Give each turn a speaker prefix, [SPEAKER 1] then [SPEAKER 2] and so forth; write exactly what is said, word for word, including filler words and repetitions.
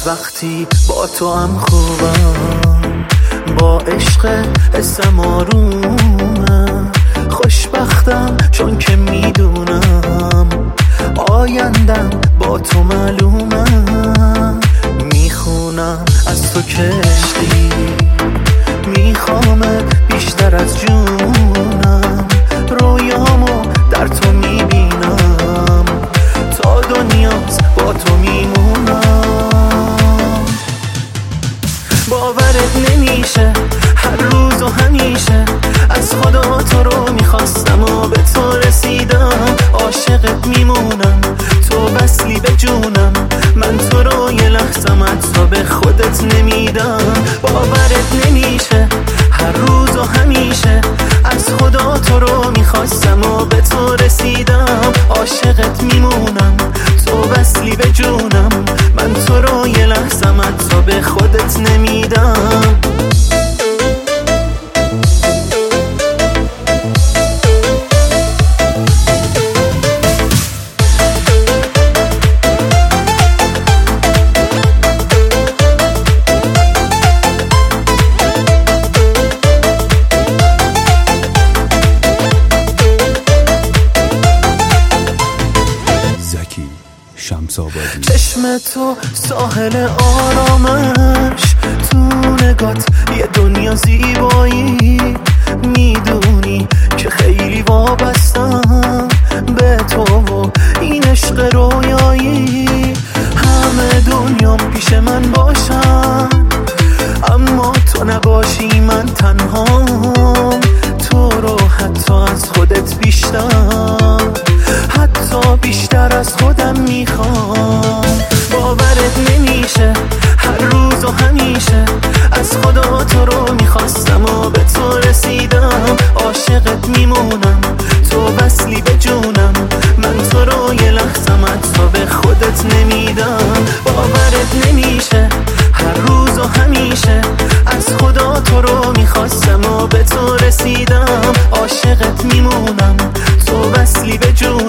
[SPEAKER 1] وقتی با تو هم خوبم، با عشق حسم آرومم، خوشبختم چون که میدونم آیندم با تو معلومم. میخونم از تو کشتی، میخوامت بیشتر از جونم، رویامو در تو میبینم، تا دنیاست با تو میمونم. باورت نمیشه هر روز و همیشه از خدا تو رو میخواستم و به تو رسیدم. عاشقت میمونم، تو وصلی به جونم، من تو رو یه لحظم حتی به خودت نمیدم. باورت نمیشه هر روز و همیشه از خدا تو رو میخواستم و به تو رسیدم. عاشقت میمونم، تو وصلی به جونم، من تو رو یه لحظم حتی به خودت نمیدم. چشم تو ساحل آرامش، تو نگات یه دنیا زیبایی، میدونی که خیلی وابستم به تو و این عشق رویایی. همه دنیام پیش من باشن اما تو نباشی من تنهام، تو رو حتی از خودت بیشتر، حتی بیشتر از خودم میخوام. باورت نمیشه هر روز و همیشه از خدا تو رو میخواستم و به تو رسیدم. عاشقت میمونم، تو وصلی به جونم، من تو رو یه لحظم حتی به خودت نمیدم. باورت نمیشه هر روز و همیشه از خدا تو رو میخواستم و به تو رسیدم. عاشقت میمونم، تو وصلی به جونم،